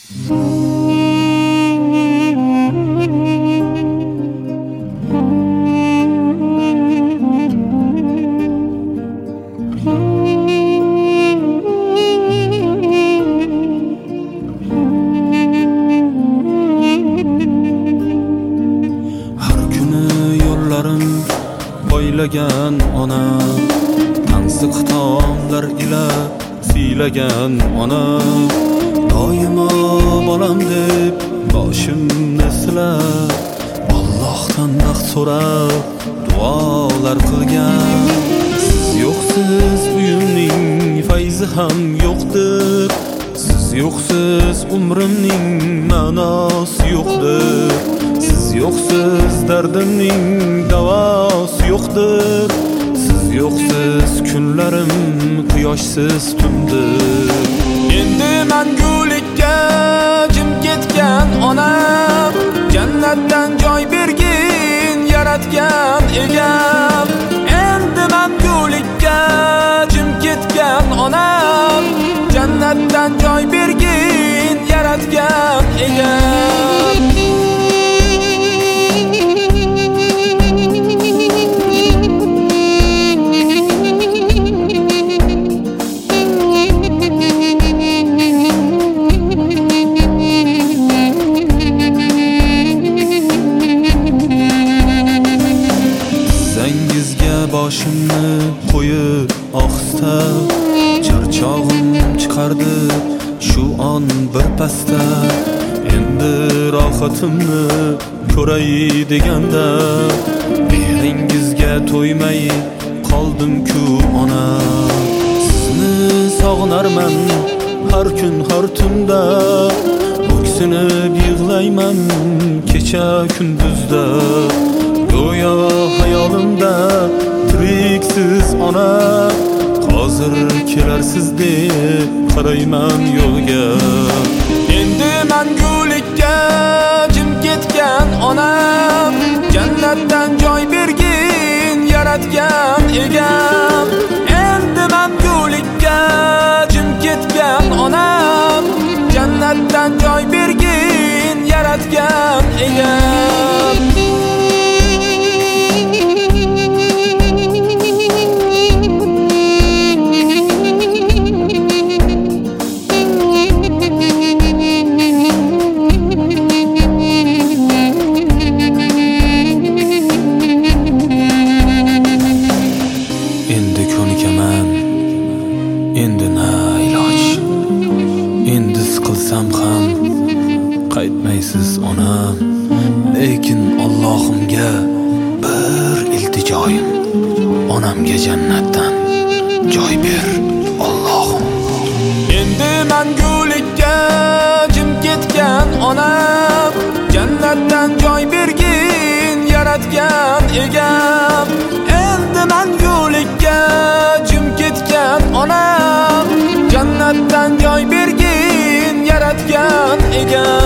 Poylagan ona, tansiq taomlar ila siylagan ona, doimo bolam deb boshimni silab, Allohdan baxt so'rab duolar qilgan. Siz yo'qsiz uyimning fayzi ham yo'qdir, siz yo'qsiz umrimning ma'nosi yo'qdir, siz yo'qsiz dardimning davosi yo'qdir, siz yo'qsiz kunlarim quyoshsiz tundir. Endi mangulikka jim ketgan onam, jannatdan joy bergin yaratgan egam. Endi mangulikka jim ketgan onam, jannatdan joy bergin yaratgan egam. Boshimni qo'yib ohista, charchog'im chiqardi shu on bir pasda. Endi rohatimni ko'ray deganda, beringizga to'ymay qoldim-ku ona. Sizni sog'inarman har kun har tunda, o'ksinib yig'layman kecha kunduzda. Go'yo hayolimda tiriksiz ona, hozir kelarsiz deb qarayman yo'lga. Endi mangulikka jim ketgan onam, jannatdan joy bergin yaratgan egam. Endi mangulikka jim ketgan onam, jannatdan joy bergin yaratgan egam. Endi na iloj, endi siqilsam ham qaytmaysiz onam. Lekin Allohimga bir iltijoyim, onamga jannatdan joy ber Allohim. Endi mangulikka jim ketgan onam, jannatdan joy bergin yaratgan egam. Endi mangulikka jim ketgan onam, jannatdan joy bergin yaratgan egam.